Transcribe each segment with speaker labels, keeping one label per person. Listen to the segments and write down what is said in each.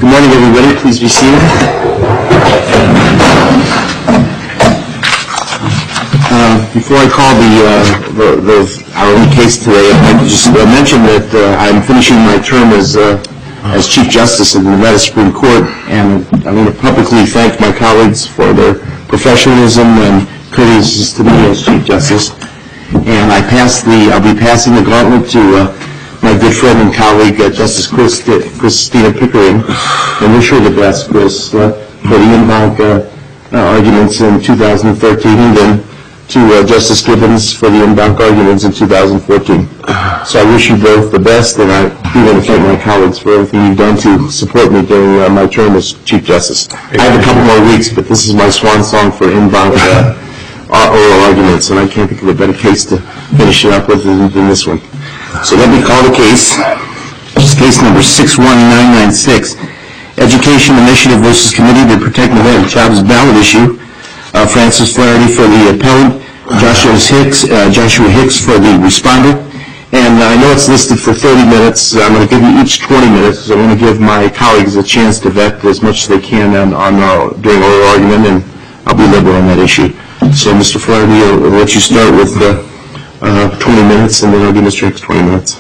Speaker 1: Good morning, everybody. Please be seated. Before I call our only case today, I'd like to just mention that I'm finishing my term as Chief Justice of the Nevada Supreme Court, and I want to publicly thank my colleagues for their professionalism and courtesies to me as Chief Justice. And I'll be passing the gauntlet to my good friend and colleague, Justice Christina Pickering, and wish her the best, Chris, for the en banc arguments in 2013, and then to Justice Gibbons for the en banc arguments in 2014. So I wish you both the best, and I do want to thank my colleagues for everything you've done to support me during my term as Chief Justice. I have a couple more weeks, but this is my swan song for en banc oral arguments, and I can't think of a better case to finish it up with than this one. So let me call the case. This is case number 61996, Education Initiative versus Committee to Protect Nevada Child's ballot issue. Francis Flaherty for the appellant, Joshua Hicks for the respondent. And I know it's listed for 30 minutes. I'm going to give you each 20 minutes because I want to give my colleagues a chance to vet as much as they can during oral argument, and I'll be liberal on that issue. So, Mr. Flaherty, I'll let you start with 20 minutes, and then I'll give Mr. Hicks 20 minutes.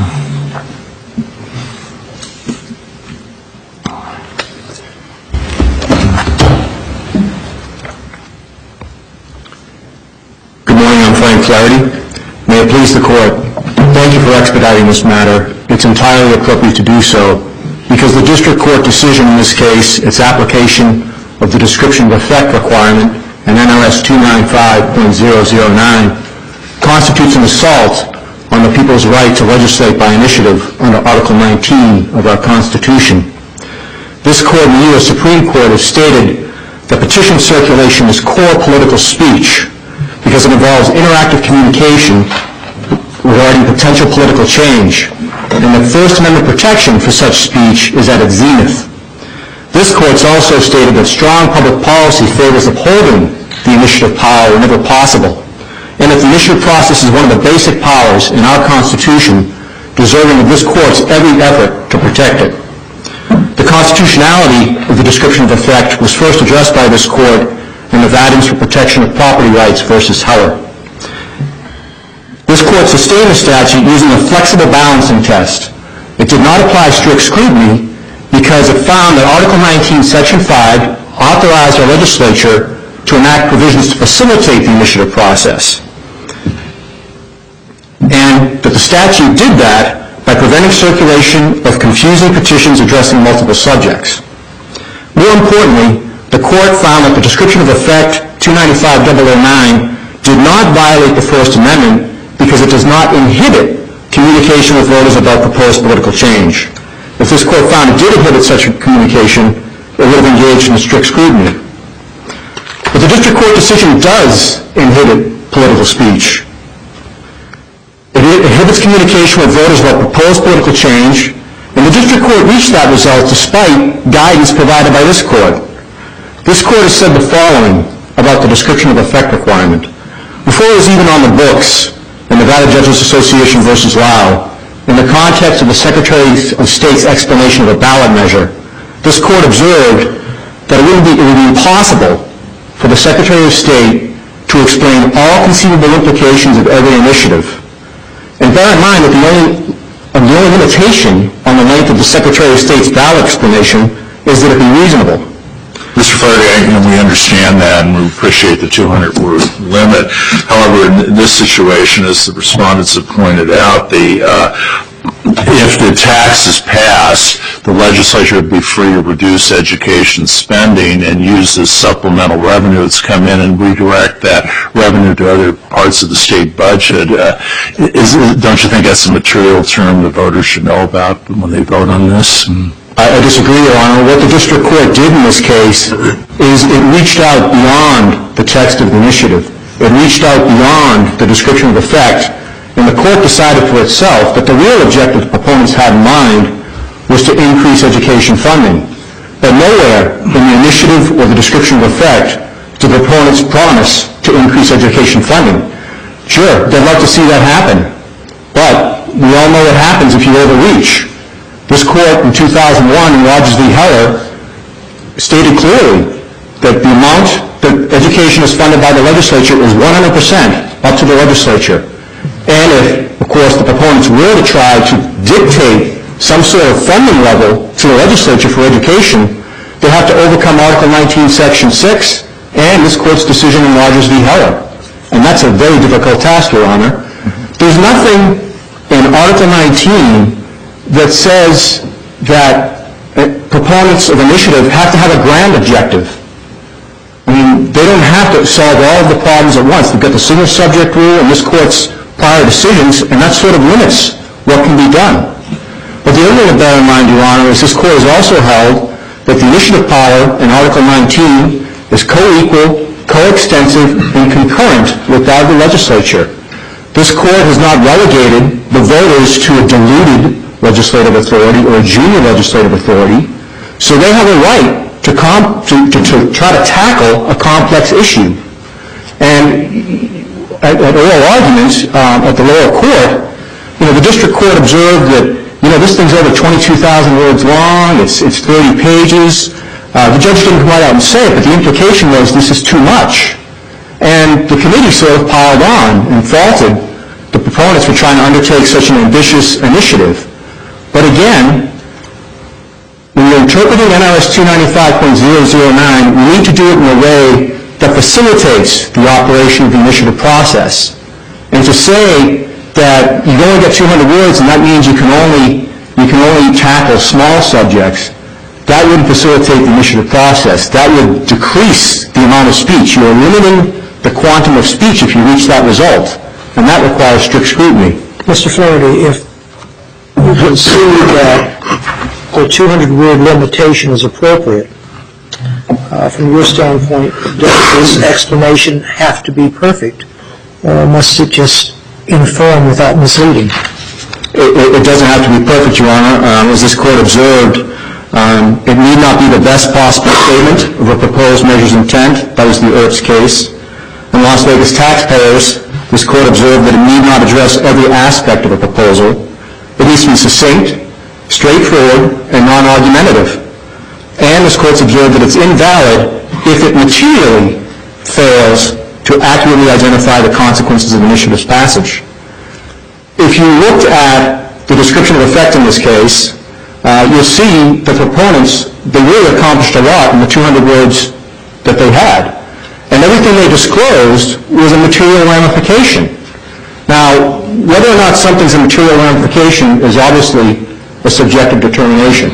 Speaker 2: Good morning, I'm Frank Flaherty. May it please the Court, thank you for expediting this matter. It's entirely appropriate to do so because the District Court decision in this case, its application of the description of effect requirement and NRS 295.009, constitutes an assault on the people's right to legislate by initiative under Article 19 of our Constitution. This Court and the U.S. Supreme Court have stated that petition circulation is core political speech because it involves interactive communication regarding potential political change, and that First Amendment protection for such speech is at its zenith. This Court's also stated that strong public policy favors upholding the initiative power whenever possible, and that the initiative process is one of the basic powers in our Constitution, deserving of this Court's every effort to protect it. The constitutionality of the description of effect was first addressed by this Court in Nevadans for Protection of Property Rights versus Heller. This Court sustained the statute using a flexible balancing test. It did not apply strict scrutiny because it found that Article 19, Section 5 authorized our legislature to enact provisions to facilitate the initiative process, and that the statute did that by preventing circulation of confusing petitions addressing multiple subjects. More importantly, the Court found that the description of effect 295.009 did not violate the First Amendment because it does not inhibit communication with voters about proposed political change. If this Court found it did inhibit such communication, it would have engaged in strict scrutiny. But the District Court decision does inhibit political speech. It inhibits communication with voters about proposed political change, and the District Court reached that result despite guidance provided by this Court. This Court has said the following about the description of effect requirement. Before it was even on the books in Nevada Judges Association versus Lau, in the context of the Secretary of State's explanation of a ballot measure, this Court observed that it would be impossible for the Secretary of State to explain all conceivable implications of every initiative. And bear in mind that the only limitation on the length of the Secretary of State's ballot explanation is that it be reasonable.
Speaker 3: Mr. Flaherty, we understand that and we appreciate the 200-word limit. However, in this situation, as the respondents have pointed out, if the tax is passed, the legislature would be free to reduce education spending and use this supplemental revenue that's come in and redirect that revenue to other parts of the state budget. Don't you think that's a material term the voters should know about when they vote on this?
Speaker 2: I disagree, Your Honor. What the District Court did in this case is it reached out beyond the text of the initiative. It reached out beyond the description of effect, and the Court decided for itself that the real objective the proponents had in mind was to increase education funding. But nowhere in the initiative or the description of effect did the proponents promise to increase education funding. Sure, they'd like to see that happen, but we all know what happens if you overreach. This court in 2001 in Rogers v. Heller stated clearly that the amount that education is funded by the legislature is 100% up to the legislature. And if, of course, the proponents were to try to dictate some sort of funding level to the legislature for education, they have to overcome Article 19, Section 6, and this court's decision in Rogers v. Heller. And that's a very difficult task, Your Honor. There's nothing in Article 19 that says that proponents of initiative have to have a grand objective. I mean, they don't have to solve all of the problems at once. They've got the single subject rule and this court's prior decisions, and that sort of limits what can be done. But the other thing to bear in mind, Your Honor, is this court has also held that the initiative power in Article 19 is co-equal, co-extensive, and concurrent with that of the legislature. This court has not relegated the voters to a diluted legislative authority or a junior legislative authority, so they have a right to try to tackle a complex issue. And at oral arguments at the lower court, the district court observed that this thing's over 22,000 words long, it's 30 pages. The judge didn't come right out and say it, but the implication was this is too much. And the committee sort of piled on and faulted the proponents for trying to undertake such an ambitious initiative. But again, when you're interpreting NRS 295.009, we need to do it in a way that facilitates the operation of the initiative process. And to say that you only get 200 words and that means you can only tackle small subjects, that wouldn't facilitate the initiative process. That would decrease the amount of speech. You are limiting the quantum of speech if you reach that result, and that requires strict scrutiny.
Speaker 4: Mr. Flaherty, if you concede that the 200-word limitation is appropriate, from your standpoint, does this explanation have to be perfect, or must it just inform without misleading?
Speaker 2: It doesn't have to be perfect, Your Honor. As this court observed, it need not be the best possible statement of a proposed measure's intent. That was the Earps case. In Las Vegas taxpayers, this court observed that it need not address every aspect of a proposal. It needs to be succinct, straightforward, and non-argumentative. And this court's observed that it's invalid if it materially fails to accurately identify the consequences of initiative's passage. If you looked at the description of effect in this case, you'll see the proponents, they really accomplished a lot in the 200 words that they had. And everything they disclosed was a material ramification. Now, whether or not something's a material ramification is obviously a subjective determination.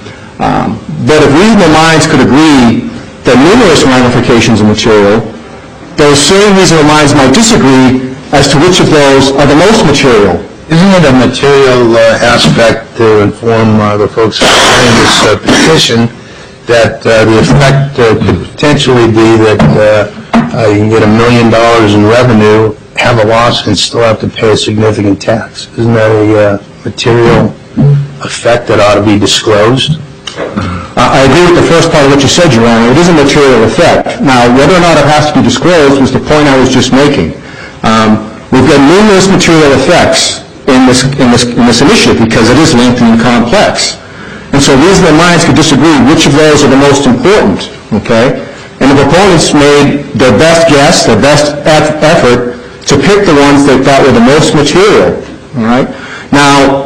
Speaker 2: But if reasonable minds could agree that numerous ramifications are material, those same reasonable minds might disagree as to which of those are the most material.
Speaker 5: Isn't it a material aspect to inform the folks signing this petition that the effect could potentially be that you can get $1 million in revenue, have a loss, and still have to pay a significant tax? Isn't that a material effect that ought to be disclosed?
Speaker 2: I agree with the first part of what you said, Your Honor. It is a material effect. Now, whether or not it has to be disclosed was the point I was just making. We've got numerous material effects in this initiative because it is lengthy and complex. And so reasonable minds could disagree which of those are the most important, okay? And the proponents made their best guess, their best effort to pick the ones they thought were the most material, all right? Now,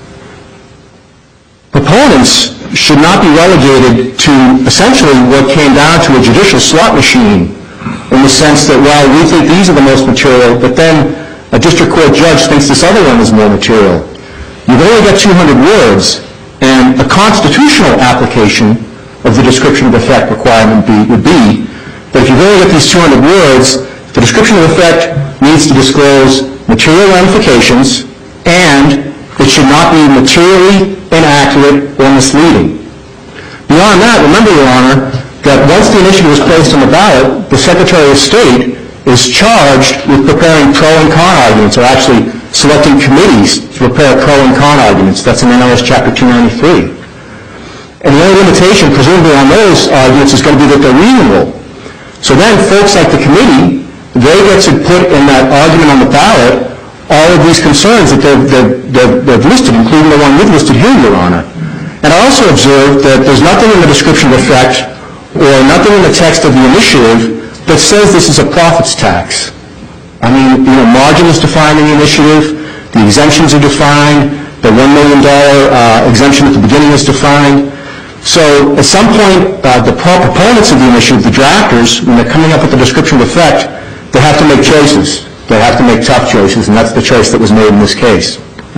Speaker 2: proponents should not be relegated to essentially what came down to a judicial slot machine in the sense that, well, we think these are the most material, but then a district court judge thinks this other one is more material. You've only got 200 words, and a constitutional application of the description of effect requirement would be that if you've only got these 200 words, the description of effect needs to disclose material ramifications, and it should not be materially inaccurate or misleading. Beyond that, remember, Your Honor, that once the initiative is placed on the ballot, the Secretary of State is charged with preparing pro and con arguments, or actually selecting committees to prepare pro and con arguments. That's in NRS Chapter 293. And the only limitation, presumably, on those arguments is going to be that they're reasonable. So then folks like the committee, they get to put in that argument on the ballot all of these concerns that they've listed, including the one we've listed here, Your Honor. And I also observed that there's nothing in the description of effect or nothing in the text of the initiative that says this is a profits tax. I mean, margin is defined in the initiative, the exemptions are defined, the $1 million exemption at the beginning is defined. So at some point, the proponents of the initiative, the drafters, when they're coming up with the description of effect, they have to make choices. They have to make tough choices, and that's the choice that was made in this case.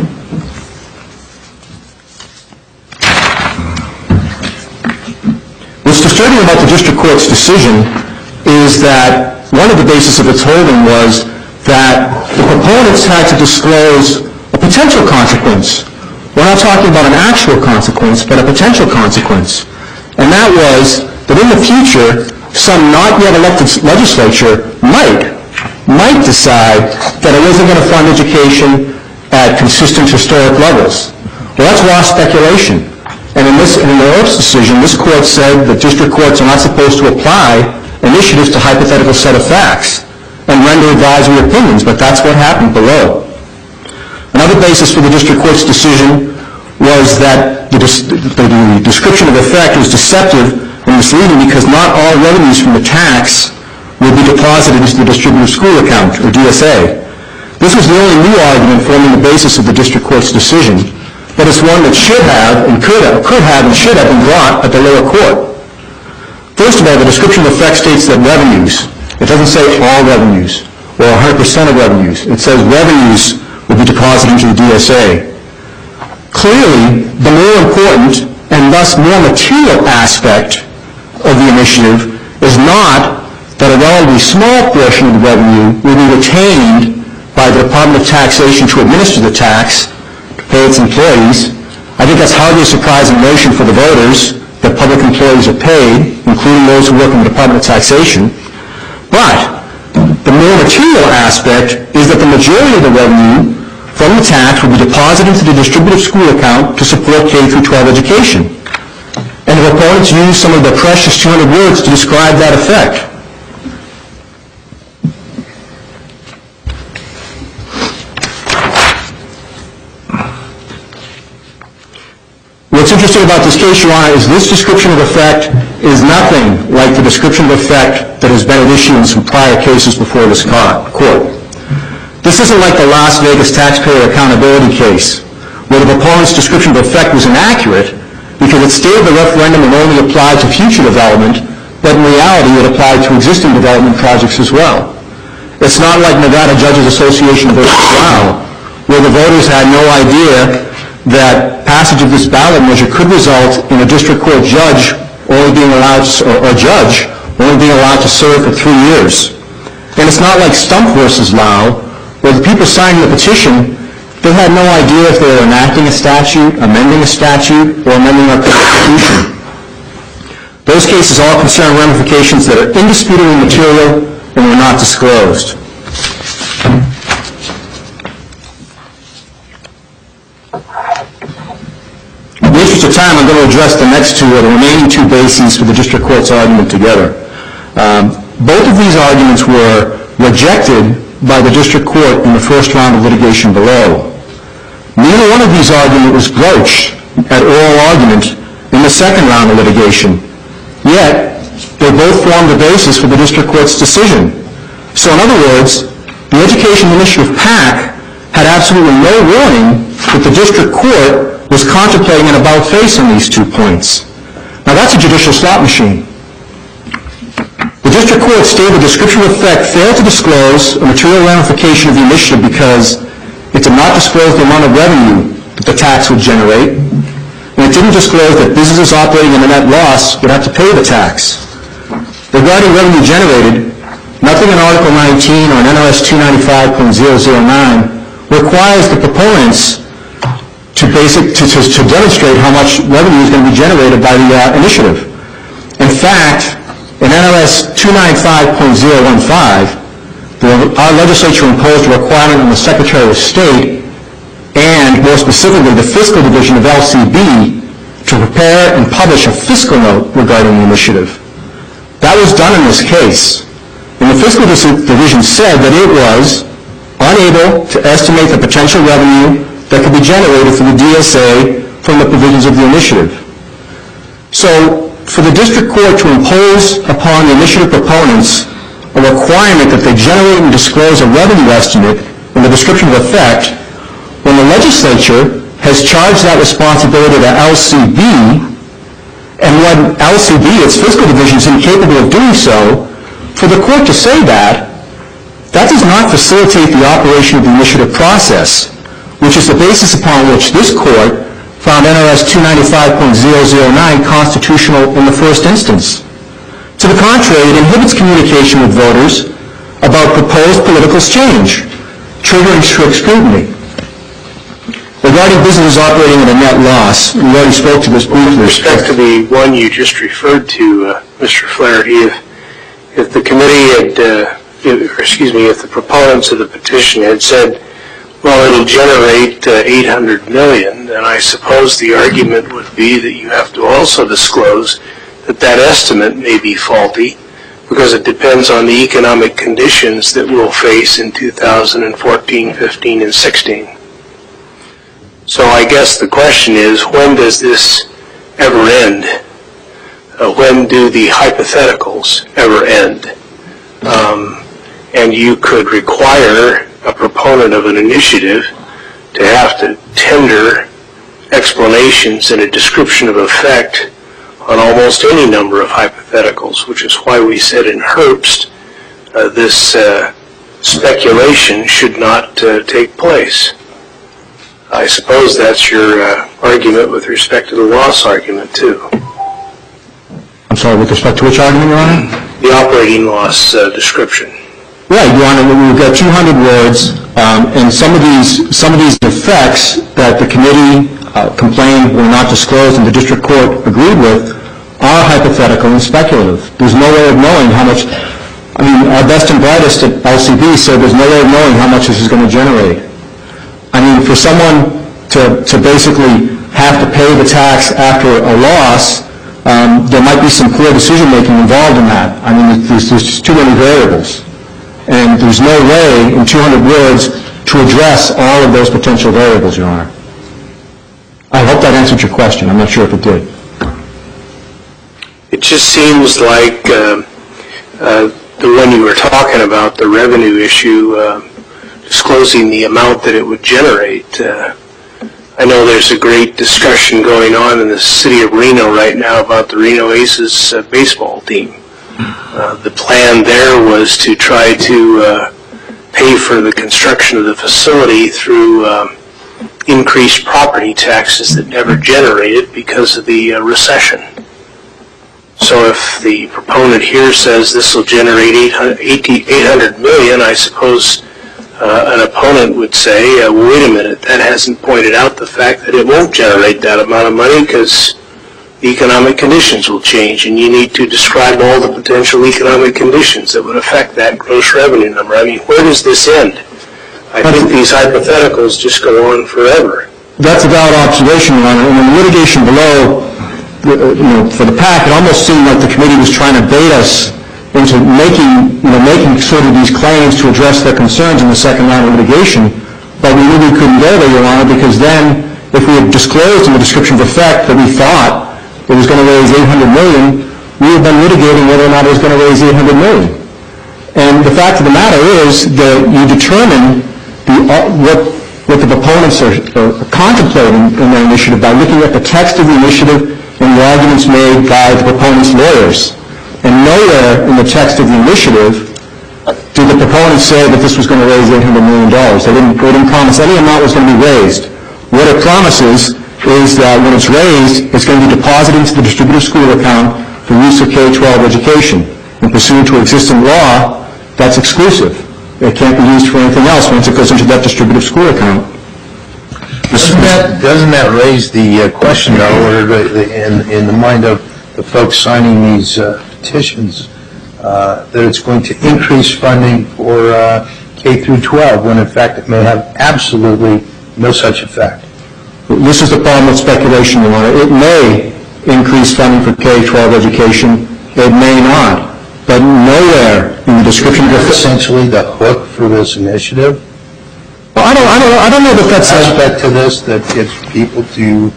Speaker 2: What's disturbing about the district court's decision is that one of the bases of its holding was that the proponents had to disclose a potential consequence. We're not talking about an actual consequence, but a potential consequence. And that was that in the future, some not yet elected legislature might decide that it wasn't going to fund education at consistent historic levels. Well, that's raw speculation. And in the Earps decision, this court said that district courts are not supposed to apply initiatives to hypothetical set of facts and render advisory opinions, but that's what happened below. Another basis for the district court's decision was that the description of effect was deceptive and misleading because not all revenues from the tax would be deposited into the distributive school account, or DSA. This was the only new argument forming the basis of the district court's decision, but it's one that should have and could have and should have been brought at the lower court. First of all, the description of effect states that revenues. It doesn't say all revenues or 100% of revenues. It says revenues will be deposited into the DSA. Clearly, the more important and thus more material aspect of the initiative is not that a relatively small portion of the revenue will be retained by the Department of Taxation to administer the tax to pay its employees. I think that's hardly a surprising notion for the voters that public employees are paid, including those who work in the Department of Taxation. But the more material aspect is that the majority of the revenue from the tax will be deposited into the distributive school account to support K-12 education. And the proponents use some of the precious 200 words to describe that effect. What's interesting about this case, Your Honor, is this description of effect is nothing like the description of effect that has been at issue in some prior cases before this court. This isn't like the Las Vegas taxpayer accountability case, where the proponent's description of effect was inaccurate because it stated the referendum would only apply to future development, but in reality it applied to existing development projects as well. It's not like Nevada Judges Association versus Brown, where the voters had no idea that passage of this ballot measure could result in a district court judge only being allowed to serve for 3 years. And it's not like Stump versus Lau, where the people signing the petition, they had no idea if they were enacting a statute, amending a statute, or amending our Constitution. Those cases all concern ramifications that are indisputably material and were not disclosed. In the interest of time, I'm going to address the next two, or the remaining two bases for the district court's argument together. Both of these arguments were rejected by the district court in the first round of litigation below. Neither one of these arguments was broached at oral argument in the second round of litigation. Yet, they both formed the basis for the district court's decision. So in other words, the Education Initiative PAC had absolutely no warning that the district court was contemplating an about-face on these 2 points. Now that's a judicial slot machine. The district court stated the description of effect failed to disclose a material ramification of the initiative because it did not disclose the amount of revenue that the tax would generate, and it didn't disclose that businesses operating in a net loss would have to pay the tax. Regarding revenue generated, nothing in Article 19 or in NRS 295.009 requires the proponents to demonstrate how much revenue is going to be generated by the initiative. In fact, in NRS 295.015, our legislature imposed a requirement on the Secretary of State and, more specifically, the Fiscal Division of LCB to prepare and publish a fiscal note regarding the initiative. That was done in this case. And the Fiscal Division said that it was unable to estimate the potential revenue that could be generated from the DSA from the provisions of the initiative. So, for the district court to impose upon the initiative proponents a requirement that they generate and disclose a revenue estimate in the description of effect, when the legislature has charged that responsibility to LCB, and when LCB, its fiscal division, is incapable of doing so, for the court to say that does not facilitate the operation of the initiative process, which is the basis upon which this court found NRS 295.009 constitutional in the first instance. To the contrary, it inhibits communication with voters about proposed political change, triggering strict scrutiny. Regarding businesses operating at a net loss, we already spoke to this briefly.
Speaker 6: With respect to the one you just referred to, Mr. Flaherty, if the committee had, if the proponents of the petition had said, well, it'll generate 800 million, then I suppose the argument would be that you have to also disclose that that estimate may be faulty because it depends on the economic conditions that we'll face in 2014, 15, and 16. So I guess the question is, when does this ever end? When do the hypotheticals ever end? And you could require a proponent of an initiative to have to tender explanations and a description of effect on almost any number of hypotheticals, which is why we said in Herbst this speculation should not take place. I suppose that's your argument with respect to the loss argument, too.
Speaker 2: I'm sorry, with respect to which argument, Your Honor?
Speaker 6: The operating loss description.
Speaker 2: Right, Your Honor, we've got 200 words, and some of these effects that the committee complained were not disclosed and the district court agreed with are hypothetical and speculative. There's no way of knowing how much, our best and brightest at LCB said there's no way of knowing how much this is going to generate. For someone to basically have to pay the tax after a loss, there might be some clear decision-making involved in that. There's just too many variables. And there's no way in 200 words to address all of those potential variables, Your Honor. I hope that answered your question. I'm not sure if it did.
Speaker 6: It just seems like the one you were talking about, the revenue issue, disclosing the amount that it would generate. I know there's a great discussion going on in the city of Reno right now about the Reno Aces baseball team. The plan there was to try to pay for the construction of the facility through increased property taxes that never generated because of the recession. So if the proponent here says this will generate 800 million, I suppose an opponent would say, wait a minute, that hasn't pointed out the fact that it won't generate that amount of money because the economic conditions will change, and you need to describe all the potential economic conditions that would affect that gross revenue number. Where does this end? I think these hypotheticals just go on forever.
Speaker 2: That's a valid observation, Your Honor. And in the litigation below, for the PAC, it almost seemed like the committee was trying to bait us into making sort of these claims to address their concerns in the second round of litigation, but we really couldn't go there, Your Honor, because then if we had disclosed in the description of effect that we thought it was going to raise 800 million, we would have been litigating whether or not it was going to raise 800 million. And the fact of the matter is that you determine what the proponents are contemplating in their initiative by looking at the text of the initiative and the arguments made by the proponents' lawyers. And nowhere in the text of the initiative did the proponents say that this was going to raise $800 million. They didn't promise any amount was going to be raised. What it promises is that when it's raised, it's going to be deposited into the distributive school account for use of K-12 education. And pursuant to existing law, that's exclusive. It can't be used for anything else once it goes into that distributive school account.
Speaker 5: Doesn't that raise the question, though, in the mind of the folks signing these petitions, that it's going to increase funding for K through 12 when in fact it may have absolutely no such effect?
Speaker 2: This is the problem with speculation, Your Honor. It may increase funding for K-12 education. It may not. But nowhere in the description of
Speaker 5: essentially the hook for this initiative
Speaker 2: Well, I don't know that that's
Speaker 5: aspect to this that gets people to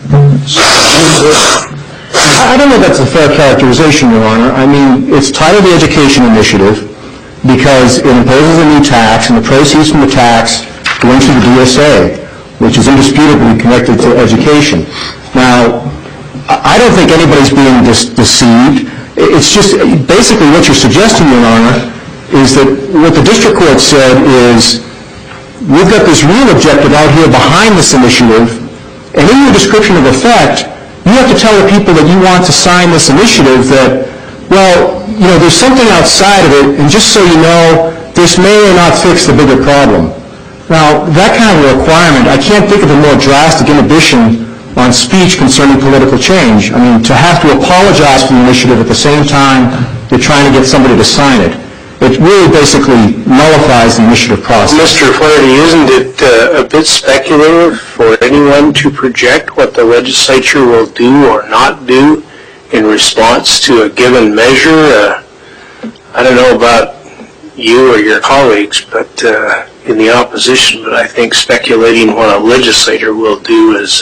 Speaker 2: I don't know that's a fair characterization, Your Honor. I mean, it's titled the Education Initiative because it imposes a new tax, and the proceeds from the tax go into the DSA, which is indisputably connected to education. Now, I don't think anybody's being deceived. It's just basically what you're suggesting, Your Honor, is that what the district court said is we've got this real objective out here behind this initiative, and in your description of effect, you have to tell the people that you want to sign this initiative that, well, you know, there's something outside of it, and just so you know, this may or not fix the bigger problem. Now, that kind of a requirement, I can't think of a more drastic inhibition on speech concerning political change. I mean, to have to apologize for the initiative at the same time you're trying to get somebody to sign it, it really basically nullifies the initiative process.
Speaker 6: Mr. Flaherty, isn't it a bit speculative for anyone to project what the legislature will do or not do in response to a given measure? I don't know about you or your colleagues, but in the opposition, but I think speculating what a legislator will do is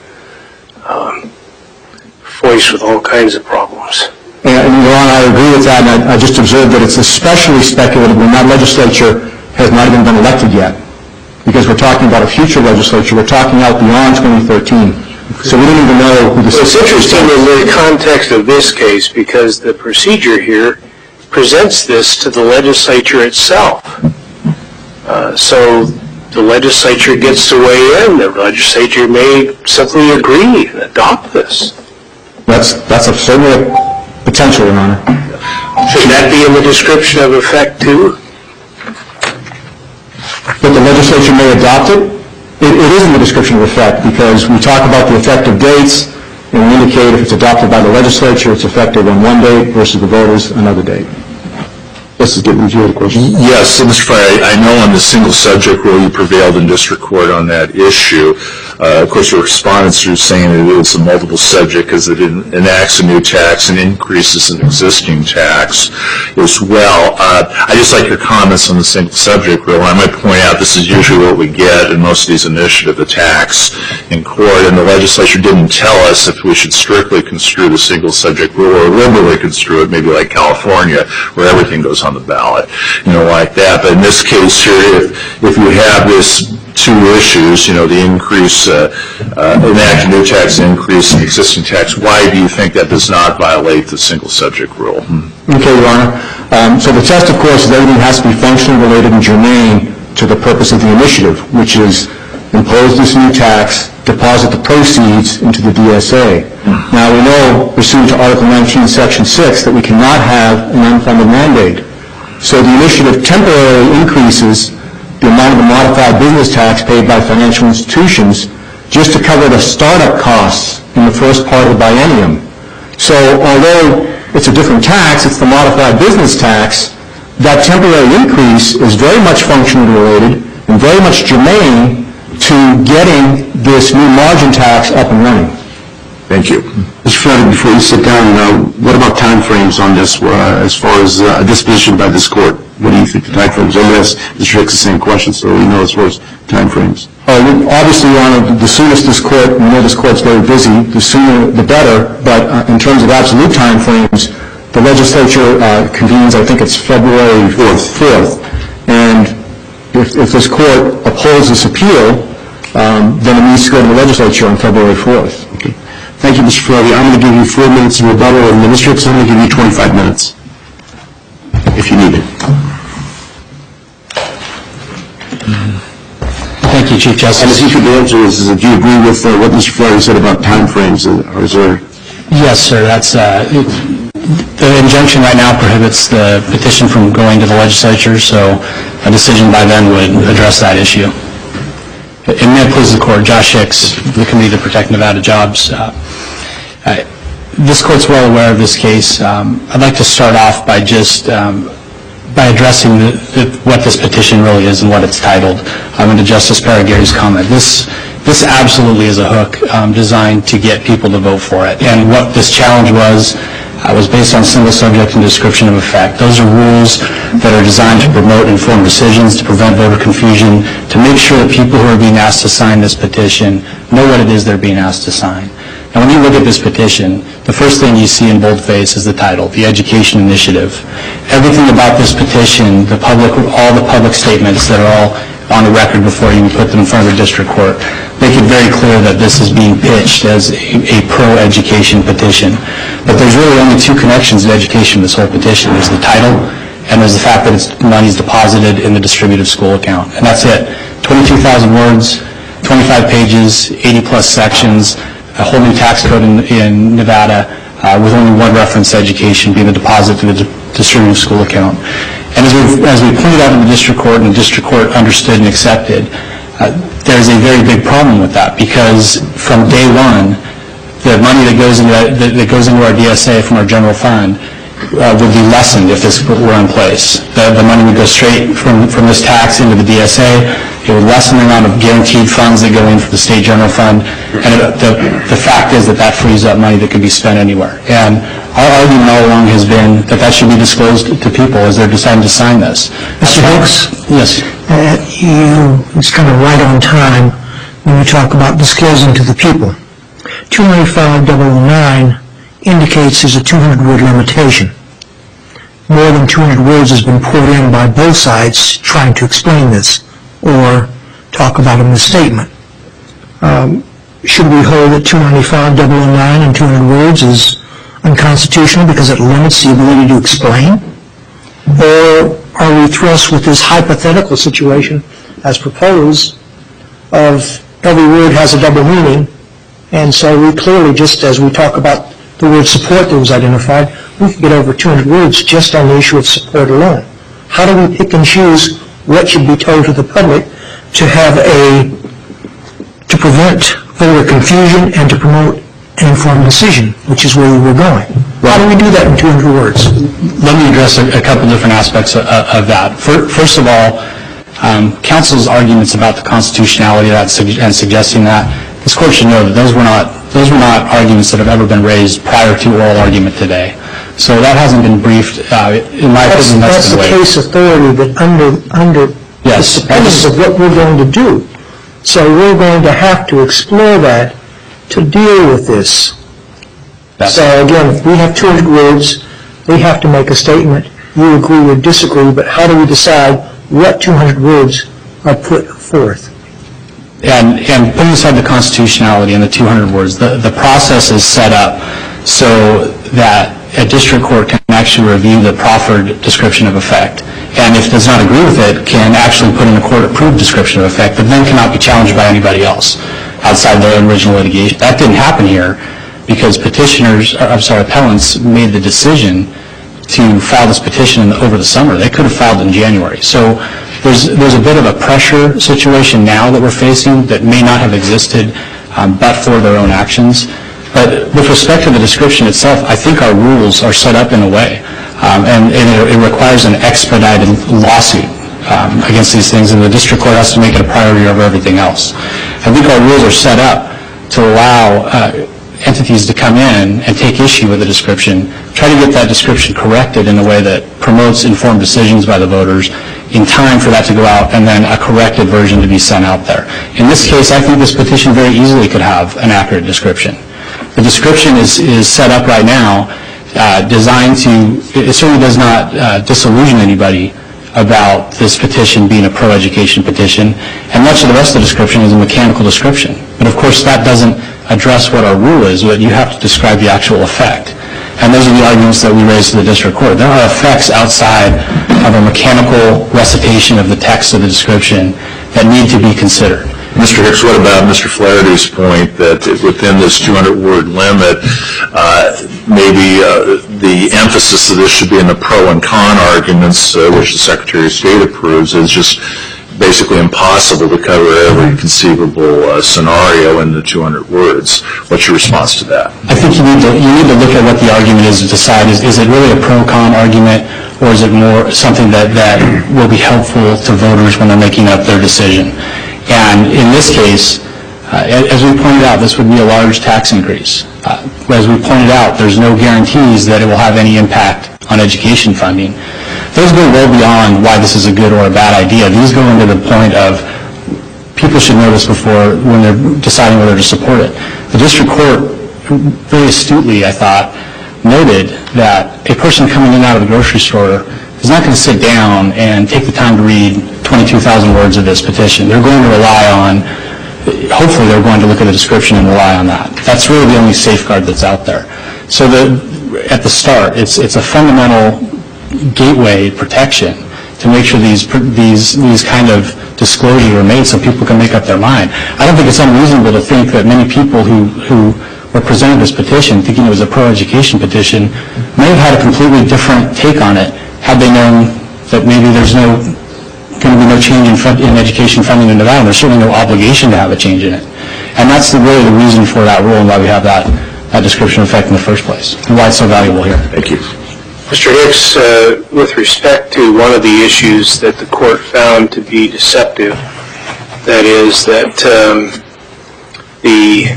Speaker 6: voiced with all kinds of problems.
Speaker 2: And, Your Honor, I agree with that, and I just observed that it's especially speculative when that legislature has not even been elected yet, because we're talking about a future legislature. We're talking out beyond 2013. So we don't even know who the
Speaker 6: It's interesting in the context of this case because the procedure here presents this to the legislature itself. So the legislature gets to weigh in. The legislature may simply agree and adopt this.
Speaker 2: That's certainly a potential, Your Honor.
Speaker 6: Should that be in the description of effect too?
Speaker 2: But the legislature may adopt it. It is in the description of effect because we talk about the effective dates and we indicate if it's adopted by the legislature, it's effective on one date versus the voters another date. This is getting to you the question.
Speaker 3: Yes, so Mr. Frey, I know on the single subject rule you prevailed in district court on that issue. Of course, your respondents are saying it is a multiple subject because it enacts a new tax and increases an existing tax as well. I just like your comments on the single subject rule. I might point out this is usually what we get in most of these initiative attacks in court, and the legislature didn't tell us if we should strictly construe the single subject rule or liberally construe it, maybe like California, where everything goes on the ballot, like that. But in this case here, if you have this two issues, the increase, enact a new tax, increase in existing tax, why do you think that does not violate the single subject rule?
Speaker 2: Okay, Your Honor. So the test, of course, is everything has to be functionally related and germane to the purpose of the initiative, which is impose this new tax, deposit the proceeds into the DSA. Now, we know, pursuant to Article 19, Section 6, that we cannot have an unfunded mandate. So the initiative temporarily increases the amount of the modified business tax paid by financial institutions just to cover the startup costs in the first part of the biennium. So although it's a different tax, it's the modified business tax, that temporary increase is very much functionally related and very much germane to getting this new margin tax up and running.
Speaker 1: Thank you. Mr. Flaherty, before you sit down, what about timeframes on this as far as a disposition by this court? What do you think the timeframes are? I'm going to ask Mr. Hicks the same question so we know as far as timeframes.
Speaker 2: Obviously, Your Honor, the soonest this court, we know this court's very busy, the sooner the better, but in terms of absolute timeframes, the legislature convenes, I think it's February 4th. And if this court upholds this appeal, then it needs to go to the legislature on February 4th.
Speaker 1: Okay. Thank you, Mr. Flaherty. I'm going to give you 4 minutes of rebuttal, and then Mr. Hicks, I'm going to give you 25 minutes, if you need it.
Speaker 7: Thank you, Chief Justice.
Speaker 1: And if you could answer this, do you agree with what Mr. Flaherty said about timeframes, or is there...
Speaker 7: Yes, sir. That's the injunction right now prohibits the petition from going to the legislature, so a decision by then would address that issue. And may it please the Court, Josh Hicks, the Committee to Protect Nevada Jobs. This Court's well aware of this case. I'd like to start off by just by addressing what this petition really is and what it's titled. Into Justice Paragary's comment. This absolutely is a hook designed to get people to vote for it. And what this challenge was was based on single subject and description of effect. Those are rules that are designed to promote informed decisions, to prevent voter confusion, to make sure that people who are being asked to sign this petition know what it is they're being asked to sign. And when you look at this petition, the first thing you see in boldface is the title, the Education Initiative. Everything about this petition, all the public statements that are all on the record before you put them in front of the district court, make it very clear that this is being pitched as a pro-education petition. But there's really only two connections to education in this whole petition. There's the title, and there's the fact that money is deposited in the distributive school account. And that's it. 22,000 words, 25 pages, 80-plus sections, a whole new tax code in Nevada with only one reference to education being the deposit to the distributive school account. And as we pointed out in the district court, and the district court understood and accepted, there's a very big problem with that, because from day one, the money that goes into our DSA from our general fund would be lessened if this were in place. The money would go straight from this tax into the DSA. It would lessen the amount of guaranteed funds that go in for the state general fund. And the fact is that frees up money that could be spent anywhere. And our argument all along has been that should be disclosed to people as they're deciding to sign this.
Speaker 4: Mr. Hicks?
Speaker 7: Yes.
Speaker 4: It's kind of right on time when you talk about disclosing to the people. 295.009 indicates there's a 200-word limitation. More than 200 words has been poured in by both sides trying to explain this or talk about a misstatement. Should we hold that 295.009 and 200 words is unconstitutional because it limits the ability to explain? Or are we thrust with this hypothetical situation as proposed of every word has a double meaning, and so we clearly, just as we talk about the word support that was identified, we could get over 200 words just on the issue of support alone. How do we pick and choose what should be told to the public to prevent voter confusion and to promote an informed decision, which is where we were going? How do we do that in 200 words?
Speaker 7: Let me address a couple different aspects of that. First of all, counsel's arguments about the constitutionality of that and suggesting that, this court should know that those were not arguments that have ever been raised prior to oral argument today. So that hasn't been briefed. In my opinion,
Speaker 4: that's the case authority that under the suppose of what we're going to do. So we're going to have to explore that to deal with this. So again, if we have 200 words, we have to make a statement. You agree or disagree, but how do we decide what 200 words are put forth?
Speaker 7: And putting aside the constitutionality and the 200 words, the process is set up so that a district court can actually review the proffered description of effect. And if it does not agree with it, can actually put in a court-approved description of effect, but then cannot be challenged by anybody else outside their original litigation. That didn't happen here because appellants made the decision to file this petition over the summer. They could have filed in January. So there's a bit of a pressure situation now that we're facing that may not have existed but for their own actions. But with respect to the description itself, I think our rules are set up in a way, and it requires an expedited lawsuit against these things, and the district court has to make it a priority over everything else. I think our rules are set up to allow entities to come in and take issue with the description, try to get that description corrected in a way that promotes informed decisions by the voters in time for that to go out and then a corrected version to be sent out there. In this case, I think this petition very easily could have an accurate description. The description is set up right now, designed to, it certainly does not disillusion anybody about this petition being a pro-education petition, and much of the rest of the description is a mechanical description. But of course that doesn't address what our rule is, but you have to describe the actual effect. And those are the arguments that we raised to the district court. There are effects outside of a mechanical recitation of the text of the description that need to be considered.
Speaker 3: Mr. Hicks, what about Mr. Flaherty's point that within this 200-word limit, maybe the emphasis of this should be in the pro and con arguments, which the Secretary of State approves, is just basically impossible to cover every conceivable scenario in the 200 words. What's your response to that?
Speaker 7: I think you need to look at what the argument is to decide, is it really a pro-con argument, or is it more something that will be helpful to voters when they're making up their decision? And in this case, As we pointed out, this would be a large tax increase. As we pointed out, there's no guarantees that it will have any impact on education funding. Those go well beyond why this is a good or a bad idea. These go into the point of people should know this before when they're deciding whether to support it. The district court very astutely, I thought, noted that a person coming in and out of the grocery store is not going to sit down and take the time to read 22,000 words of this petition. They're going to rely on, hopefully they're going to look at the description and rely on that. That's really the only safeguard that's out there. So at the start, it's a fundamental gateway protection to make sure these kind of disclosures are made so people can make up their mind. I don't think it's unreasonable to think that many people who were presented this petition, thinking it was a pro-education petition, may have had a completely different take on it had they known that maybe there's going to be no change in education funding in Nevada. There's certainly no obligation to have a change in it. And that's really the reason for that rule and why we have that description of effect in the first place, and why it's so valuable here.
Speaker 1: Thank you.
Speaker 6: Mr. Hicks, with respect to one of the issues that the court found to be deceptive, that is that the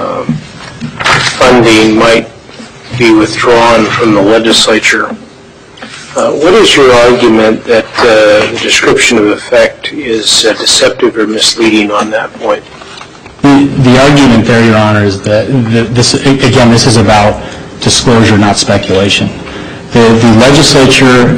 Speaker 6: funding might be withdrawn from the legislature, what is your argument that the description of effect is deceptive or misleading on that point?
Speaker 7: The argument there, Your Honor, is that this is about disclosure, not speculation. The legislature,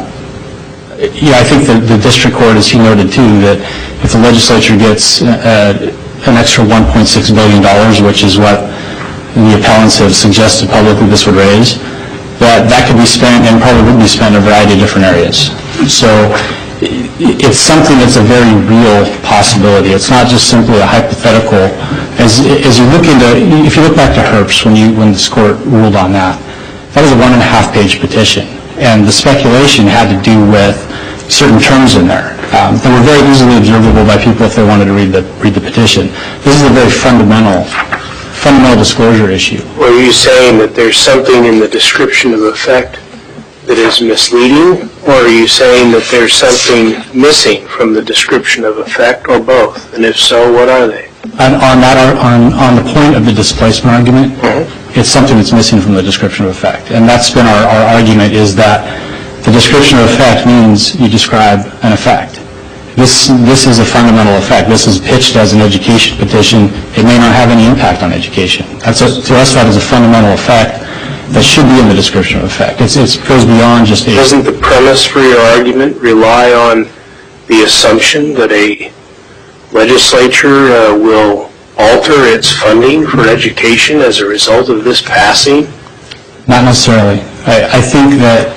Speaker 7: I think the district court, as he noted too, that if the legislature gets an extra $1.6 billion, which is what the appellants have suggested publicly this would raise, that could be spent and probably would be spent in a variety of different areas. So it's something that's a very real possibility. It's not just simply a hypothetical. As you look into, if you look back to Herbst when this court ruled on that, that was a 1.5-page petition, and the speculation had to do with certain terms in there that were very easily observable by people if they wanted to read the petition. This is a very fundamental disclosure issue.
Speaker 6: Were you saying that there's something in the description of effect that is misleading, or are you saying that there's something missing from the description of effect, or both? And if so, what are they? On the point of the displacement argument, it's something that's missing from the description of effect. And that's been our argument, is that the description of effect means you describe an effect. This is a fundamental effect. This is pitched as an education petition. It may not have any impact on education. To us, that is a fundamental effect that should be in the description of effect. It goes beyond just a... Doesn't the premise for your argument rely on the assumption that a legislature will alter its funding for education as a result of this passing?
Speaker 7: Not necessarily. I think that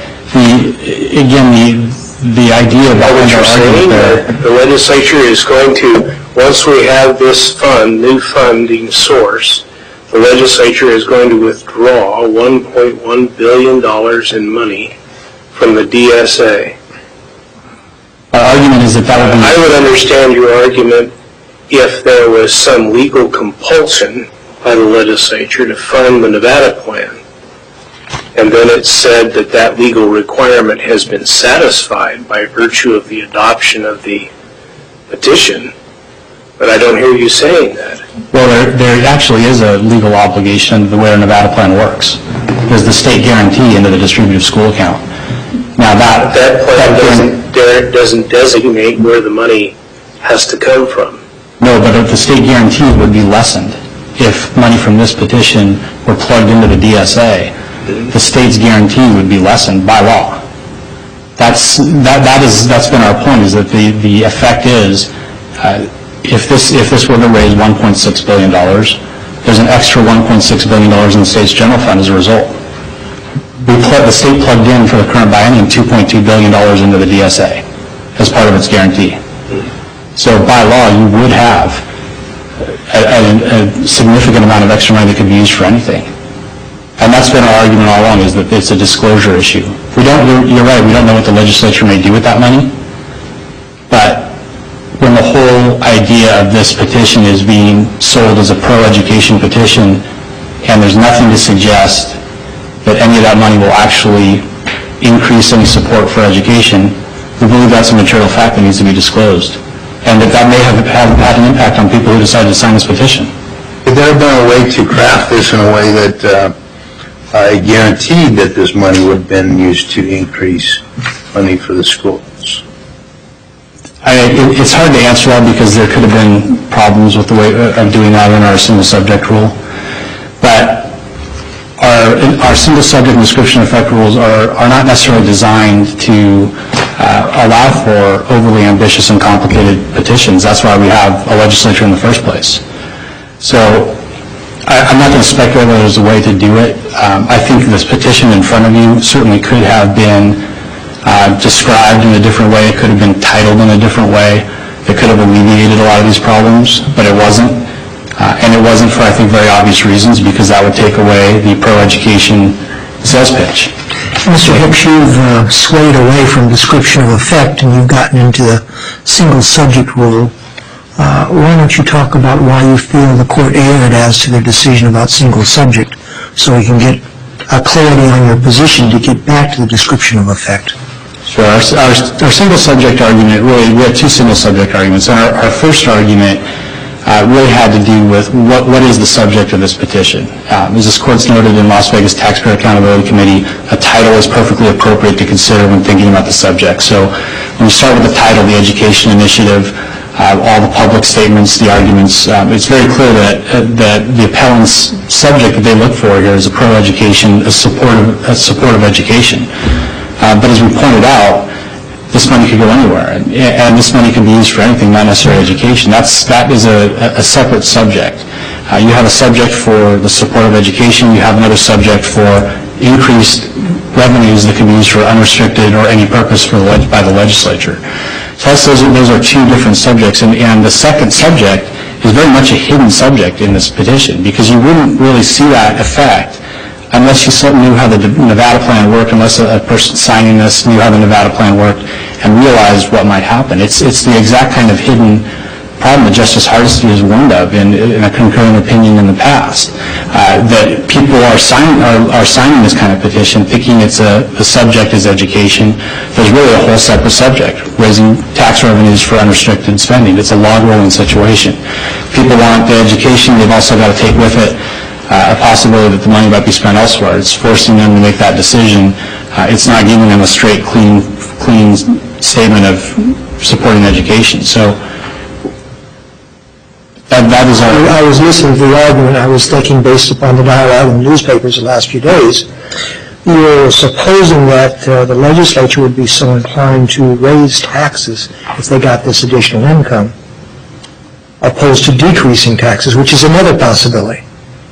Speaker 7: the idea about
Speaker 6: what you're saying, the legislature is going to, once we have this new funding source, the legislature is going to withdraw $1.1 billion in money from the DSA.
Speaker 7: Our argument is that would be...
Speaker 6: I would understand your argument if there was some legal compulsion by the legislature to fund the Nevada plan, and then it said that that legal requirement has been satisfied by virtue of the adoption of the petition, but I don't hear you saying that.
Speaker 7: Well, there actually is a legal obligation the way our Nevada plan works. There's the state guarantee into the distributive school account. Now that
Speaker 6: plan doesn't designate where the money has to come from.
Speaker 7: No, but the state guarantee would be lessened if money from this petition were plugged into the DSA. The state's guarantee would be lessened by law. That's been our point, is that the effect is if this were to raise $1.6 billion, there's an extra $1.6 billion in the state's general fund as a result. The state plugged in for the current biennium $2.2 billion into the DSA as part of its guarantee. So by law, you would have a significant amount of extra money that could be used for anything. And that's been our argument all along, is that it's a disclosure issue. You're right, we don't know what the legislature may do with that money, but when the whole idea of this petition is being sold as a pro-education petition, and there's nothing to suggest that any of that money will actually increase any support for education, we believe that's a material fact that needs to be disclosed. and that may have had an impact on people who decided to sign this petition.
Speaker 5: Could there have been a way to craft this in a way that guaranteed that this money would have been used to increase funding for the schools?
Speaker 7: It's hard to answer that because there could have been problems with the way of doing that in our single subject rule. But our single subject and description effect rules are not necessarily designed to allow for overly ambitious and complicated petitions. That's why we have a legislature in the first place. So I'm not going to speculate whether there's a way to do it. I think this petition in front of you certainly could have been described in a different way. It could have been titled in a different way. It could have alleviated a lot of these problems, but it wasn't. And it wasn't for, I think, very obvious reasons, because that would take away the pro-education sales pitch.
Speaker 4: Mr. Hicks, you've swayed away from description of effect and you've gotten into the single subject rule. Why don't you talk about why you feel the court erred as to their decision about single subject, so we can get a clarity on your position to get back to the description of effect?
Speaker 7: Sure. Our single subject argument, really, we had two single subject arguments. Our first argument really had to do with what is the subject of this petition. As this court's noted in Las Vegas Taxpayer Accountability Committee, a title is perfectly appropriate to consider when thinking about the subject. So when we start with the title, the Education Initiative, all the public statements, the arguments, it's very clear that the appellant's subject that they look for here is a pro-education, a support of education. But as we pointed out, this money could go anywhere, and this money can be used for anything, not necessarily education. That is a separate subject. You have a subject for the support of education. You have another subject for increased revenues that can be used for unrestricted or any purpose by the legislature. So those are two different subjects, and the second subject is very much a hidden subject in this petition, because you wouldn't really see that effect unless you knew how the Nevada plan worked, unless a person signing this knew how the Nevada plan worked and realized what might happen. It's the exact kind of hidden problem that Justice Hardesty has warned of in a concurring opinion in the past, that people are signing this kind of petition thinking it's a subject is education. There's really a whole separate subject, raising tax revenues for unrestricted spending. It's a log-rolling situation. People want the education. They've also got to take with it a possibility that the money might be spent elsewhere. It's forcing them to make that decision. It's not giving them a straight, clean statement of supporting education. So that is our...
Speaker 4: I was listening to the argument. I was thinking, based upon the dialogue in the newspapers the last few days, you're supposing that the legislature would be so inclined to raise taxes if they got this additional income, opposed to decreasing taxes, which is another possibility.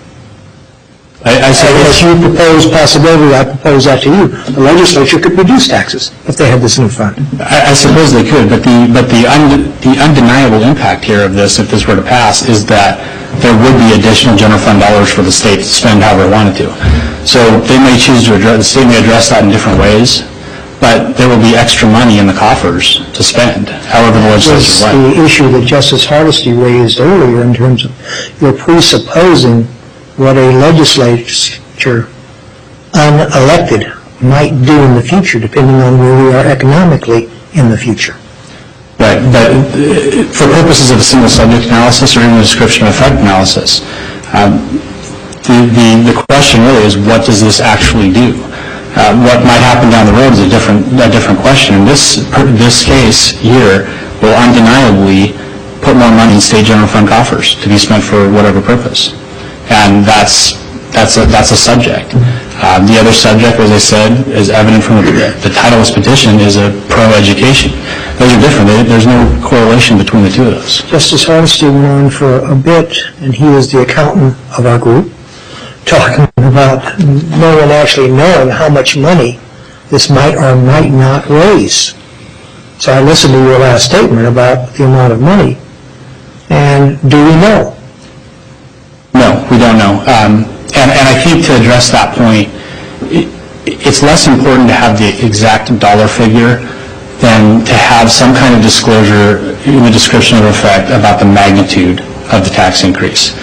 Speaker 4: As you propose possibility, I propose that to you. The legislature could reduce taxes if they had this new fund.
Speaker 7: I suppose they could, but the undeniable impact here of this, if this were to pass, is that there would be additional general fund dollars for the state to spend however it wanted to. So they may choose to address, the state may address that in different ways, but there will be extra money in the coffers to spend, however the legislature would like.
Speaker 4: The issue that Justice Hardesty raised earlier in terms of you're presupposing what a legislature unelected might do in the future, depending on where we are economically in the future.
Speaker 7: Right, but for purposes of a single subject analysis or even a description of effect analysis, the question really is, what does this actually do? What might happen down the road is a different question. In this case here will undeniably put more money in state general fund coffers to be spent for whatever purpose. And that's a subject. The other subject, as I said, is evident from the title of this petition, is a pro-education. Those are different. There's no correlation between the two of those.
Speaker 4: Justice Hardesty went on for a bit, and he is the accountant of our group, talking about no one actually knowing how much money this might or might not raise. So I listened to your last statement about the amount of money. And do we know?
Speaker 7: No, we don't know. And I think to address that point, it's less important to have the exact dollar figure than to have some kind of disclosure in the description of effect about the magnitude of the tax increase.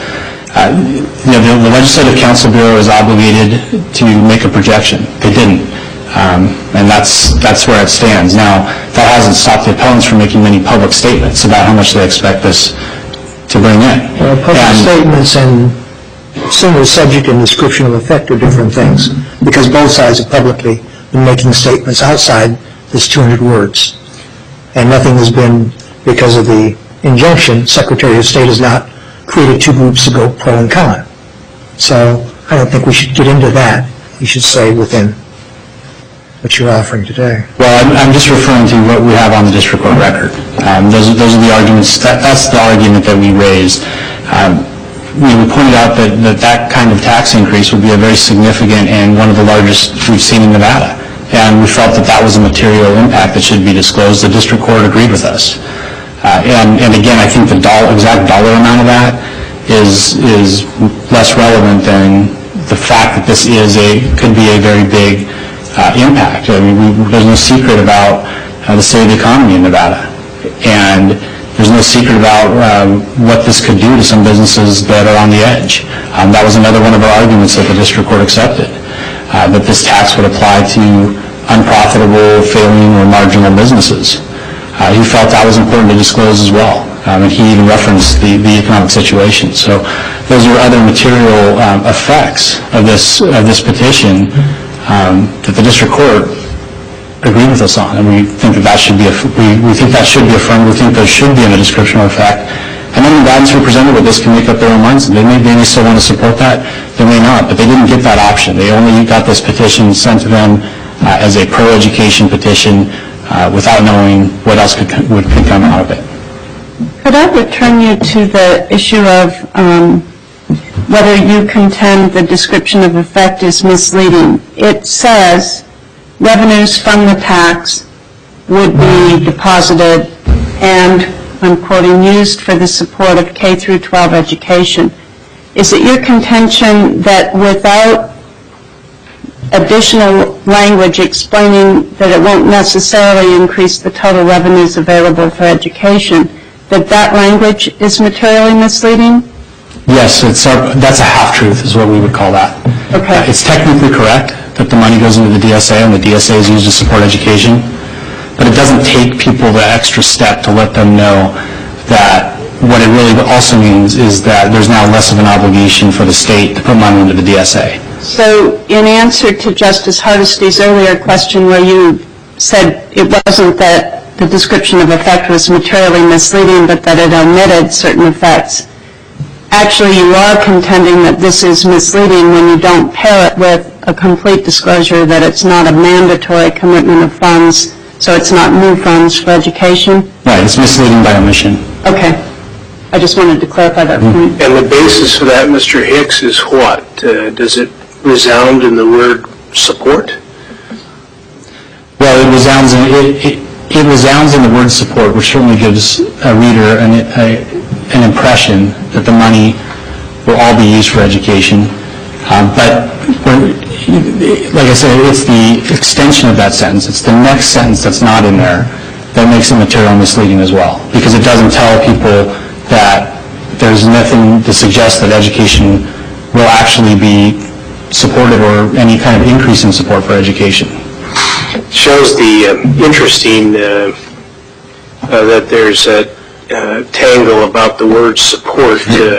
Speaker 7: The Legislative Council Bureau is obligated to make a projection. They didn't. And And that's where it stands. Now, that hasn't stopped the opponents from making many public statements about how much they expect this to bring in.
Speaker 4: Well, public statements and similar subject and description of effect are different things, because both sides have publicly been making statements outside this 200 words. And nothing has been, because of the injunction, Secretary of State has not created two groups to go pro and con. So I don't think we should get into that. You should say within what you're offering today.
Speaker 7: Well, I'm just referring to what we have on the district court record. Those are the arguments. That's the argument that we raised. We pointed out that kind of tax increase would be a very significant and one of the largest we've seen in Nevada. And we felt that was a material impact that should be disclosed. The district court agreed with us. And again, I think the exact dollar amount of that is less relevant than the fact that this could be a very big impact. I mean, there's no secret about the state of the economy in Nevada. And there's no secret about what this could do to some businesses that are on the edge. That was another one of our arguments that the district court accepted, that this tax would apply to unprofitable, failing, or marginal businesses. He felt that was important to disclose as well. And he even referenced the economic situation. So those are other material effects of this petition that the district court agreed with us on, and we think that should be affirmed. We think there should be in a description of effect. And then the guidance we presented with this can make up their own minds. They may still want to support that, they may not, but they didn't get that option. They only got this petition sent to them as a pro-education petition without knowing what else could come out of it.
Speaker 8: Could I return you to the issue of whether you contend the description of effect is misleading? It says revenues from the tax would be deposited and, I'm quoting, used for the support of K through 12 education. Is it your contention that without additional language explaining that it won't necessarily increase the total revenues available for education, that language is materially misleading?
Speaker 7: Yes, that's a half-truth is what we would call that.
Speaker 8: Okay.
Speaker 7: It's technically correct that the money goes into the DSA and the DSA is used to support education, but it doesn't take people the extra step to let them know that what it really also means is that there's now less of an obligation for the state to put money into the DSA.
Speaker 8: So in answer to Justice Hardesty's earlier question where you said it wasn't that the description of effect was materially misleading but that it omitted certain effects, actually you are contending that this is misleading when you don't pair it with a complete disclosure that it's not a mandatory commitment of funds, so it's not new funds for education?
Speaker 7: Right, it's misleading by omission.
Speaker 8: Okay. I just wanted to clarify that point.
Speaker 6: And the basis for that, Mr. Hicks, is what? Does it resound in the word support?
Speaker 7: Well, it resounds in the word support, which certainly gives a reader an impression that the money will all be used for education. But like I said, it's the extension of that sentence. It's the next sentence that's not in there that makes it materially misleading as well, because it doesn't tell people that there's nothing to suggest that education will actually be supported or any kind of increase in support for education.
Speaker 6: Shows the interesting that there's a tangle about the word support.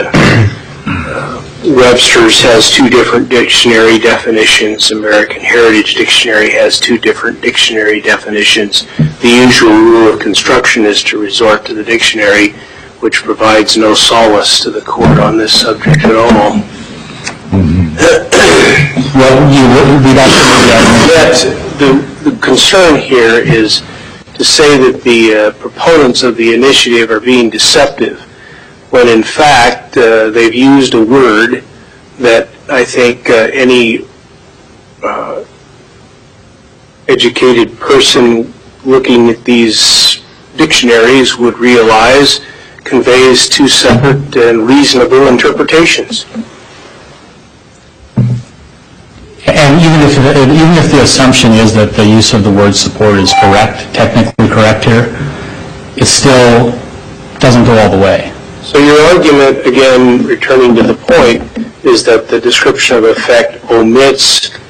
Speaker 6: Webster's has two different dictionary definitions. American Heritage Dictionary has two different dictionary definitions. The usual rule of construction is to resort to the dictionary, which provides no solace to the court on this subject at all. The concern here is to say that the proponents of the initiative are being deceptive, when in fact they've used a word that I think any educated person looking at these dictionaries would realize conveys two separate and reasonable interpretations.
Speaker 7: And even if the assumption is that the use of the word support is correct, technically correct here, it still doesn't go all the way.
Speaker 6: So your argument, again, returning to the point, is that the description of effect omits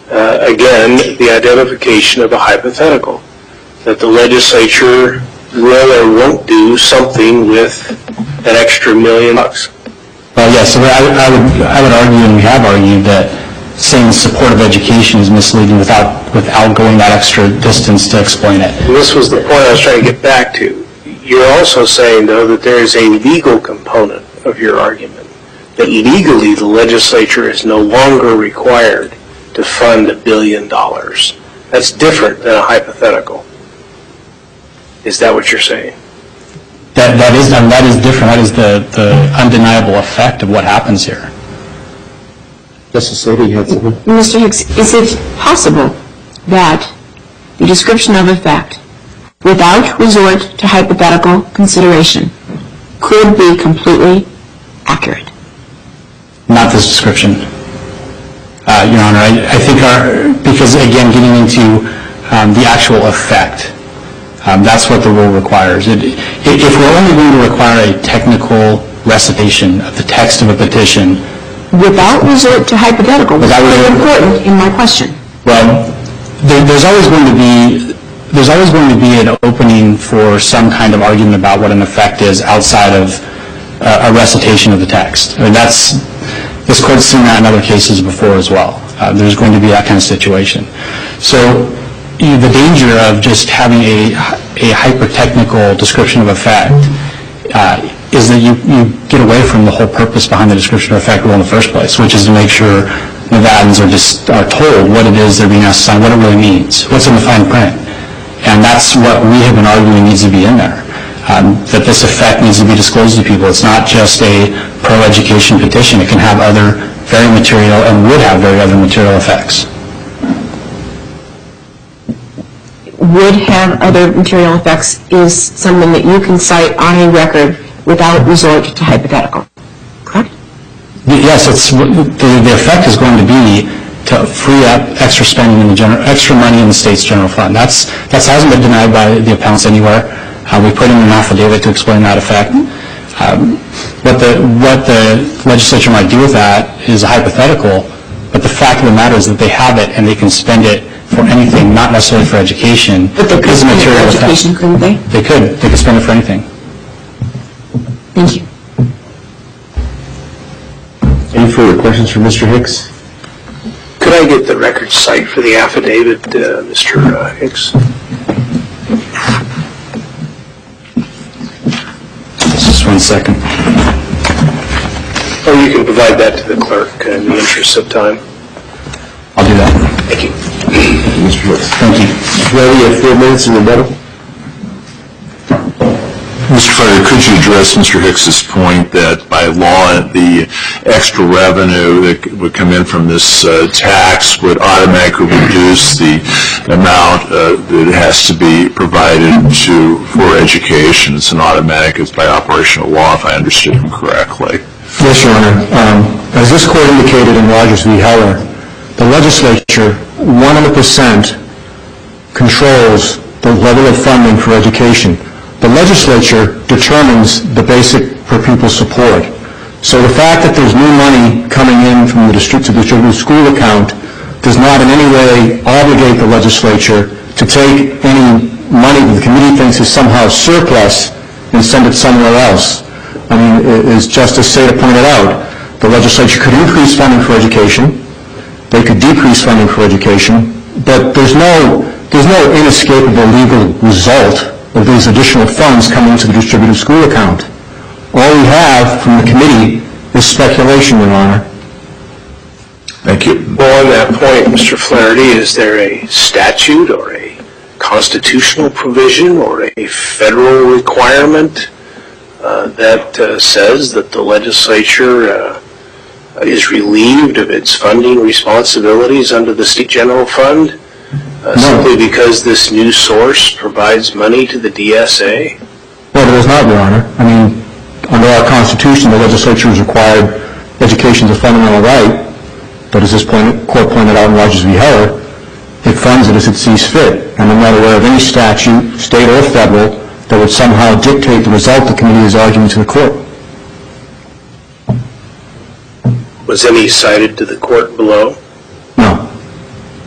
Speaker 6: again, the identification of a hypothetical, that the legislature will or won't do something with an extra $1 million.
Speaker 7: Well, yes, I would argue, and we have argued, that saying support of education is misleading without going that extra distance to explain it.
Speaker 6: And this was the point I was trying to get back to. You're also saying, though, that there is a legal component of your argument, that legally the legislature is no longer required to fund $1 billion. That's different than a hypothetical. Is that what you're saying?
Speaker 7: That is different. That is the undeniable effect of what happens here.
Speaker 1: Justice Soto, you had something?
Speaker 9: Mr. Hicks, is it possible that the description of a fact, without resort to hypothetical consideration, could be completely accurate?
Speaker 7: Not this description, Your Honor. I think because, again, getting into the actual effect, that's what the rule requires. If we're only going to require a technical recitation of the text of a petition,
Speaker 9: without resort to hypothetical, which is very important in my question.
Speaker 7: Well, there's always going to be an opening for some kind of argument about what an effect is outside of a recitation of the text. I mean, this court's seen that in other cases before as well. There's going to be that kind of situation. So the danger of just having a hyper-technical description of effect is that you get away from the whole purpose behind the description of effect rule in the first place, which is to make sure Nevadans are told what it is they're being asked to sign, what it really means, what's in the fine print. And that's what we have been arguing needs to be in there, that this effect needs to be disclosed to people. It's not just a pro-education petition. It can have other very material and would have very other material effects.
Speaker 9: Would have other material effects is something that you can cite on a record without resort to hypothetical, correct?
Speaker 7: Yes, the effect is going to be to free up extra spending in extra money in the state's general fund. That hasn't been denied by the appellants anywhere. We put in an affidavit to explain that effect. What the legislature might do with that is a hypothetical, but the fact of the matter is that they have it and they can spend it for anything, not necessarily for education.
Speaker 9: But they could spend it for education, couldn't they?
Speaker 7: They could spend it for anything.
Speaker 9: Thank you.
Speaker 1: Any further questions for Mr. Hicks?
Speaker 6: Could I get the record cite for the affidavit, Mr. Hicks?
Speaker 7: Just 1 second.
Speaker 6: Or you can provide that to the clerk in the interest of time.
Speaker 7: I'll do that.
Speaker 6: Thank you.
Speaker 1: Mr. Hicks.
Speaker 7: Thank you.
Speaker 1: Mr. Riley, you have 4 minutes in the middle.
Speaker 3: Mr. Fletcher, could you address Mr. Hicks's point that by law the extra revenue that would come in from this tax would automatically reduce the amount that has to be provided for education? It's an automatic, it's by operational law, if I understood him correctly.
Speaker 2: Yes, Your Honor. As this court indicated in Rogers v. Heller, the legislature 100% controls the level of funding for education. The legislature determines the basic per pupil support. So the fact that there's new money coming in from the distributed school account does not in any way obligate the legislature to take any money that the committee thinks is somehow surplus and send it somewhere else. I mean, as Justice Sada pointed out, the legislature could increase funding for education, they could decrease funding for education, but there's no inescapable legal result of these additional funds coming to the distributed school account. All we have from the committee is speculation, Your Honor.
Speaker 3: Thank you.
Speaker 6: Well, on that point, Mr. Flaherty, is there a statute or a constitutional provision or a federal requirement that says that the legislature is relieved of its funding responsibilities under the state general fund? Simply because this new source provides money to the DSA?
Speaker 2: Well, there is not, Your Honor. I mean, under our Constitution, the legislature is required education is a fundamental right, but as this court pointed out in Rogers v. Heller, it funds it as it sees fit. And I'm not aware of any statute, state or federal, that would somehow dictate the result the committee is arguing to the court.
Speaker 6: Was any cited to the court below?
Speaker 2: No.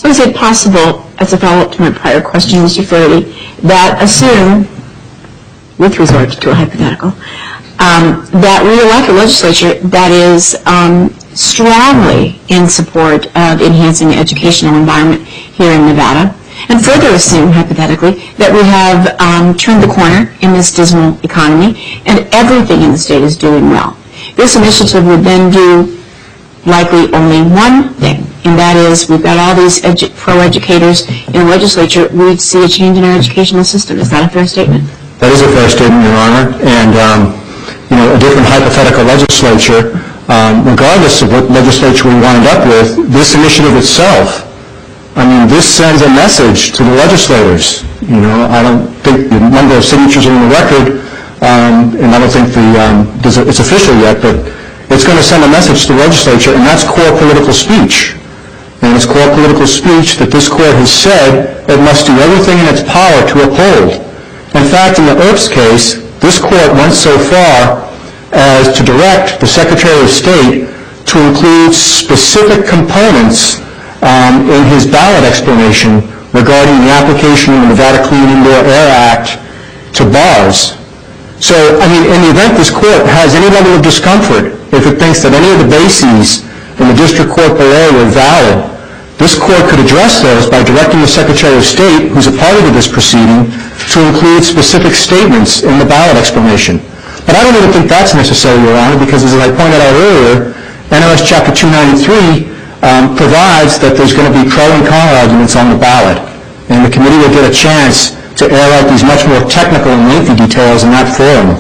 Speaker 9: is it possible, as a follow-up to my prior question, Mr. Flaherty, that assume, with resort to a hypothetical, that we elect a legislature that is strongly in support of enhancing the educational environment here in Nevada, and further assume, hypothetically, that we have turned the corner in this dismal economy and everything in the state is doing well. This initiative would then do likely only one thing, and that is we've got all these pro-educators in the legislature. We'd see a change in our educational system. Is that a fair statement?
Speaker 2: That is a fair statement, Your Honor. And, a different hypothetical legislature, regardless of what legislature we wind up with, this initiative itself, this sends a message to the legislators. I don't think the number of signatures are in the record, and I don't think it's official yet, but it's going to send a message to the legislature, and that's core political speech. And it's core political speech that this court has said it must do everything in its power to uphold. In fact, in the Earps case, this court went so far as to direct the Secretary of State to include specific components in his ballot explanation regarding the application of the Nevada Clean Indoor Air Act to bars. So, in the event this court has any level of discomfort, if it thinks that any of the bases in the district court below are valid, this court could address those by directing the Secretary of State, who's a party to this proceeding, to include specific statements in the ballot explanation. But I don't even think that's necessary, Your Honor, because as I pointed out earlier, NRS Chapter 293 provides that there's going to be pro and con arguments on the ballot, and the committee will get a chance to air out these much more technical and lengthy details in that forum.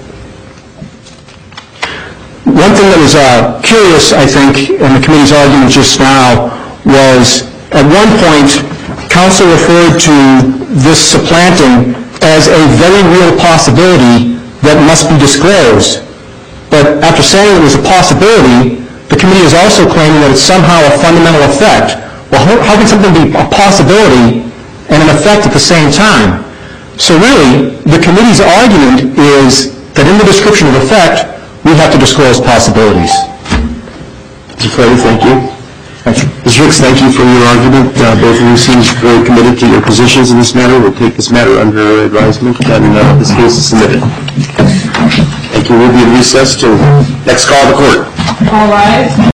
Speaker 2: One thing that was curious, I think, in the committee's argument just now was, at one point, counsel referred to this supplanting as a very real possibility that must be disclosed. But after saying it was a possibility, the committee is also claiming that it's somehow a fundamental effect. Well, how can something be a possibility and an effect at the same time? So really, the committee's argument is that in the description of effect, we have to disclose possibilities.
Speaker 1: Mr. Flaherty, thank you. Ms. Ricks, thank you for your argument. Both of you seem very committed to your positions in this matter. We'll take this matter under advisement, and this case is submitted. Thank you. We'll be in recess till next call of the court.
Speaker 10: All rise.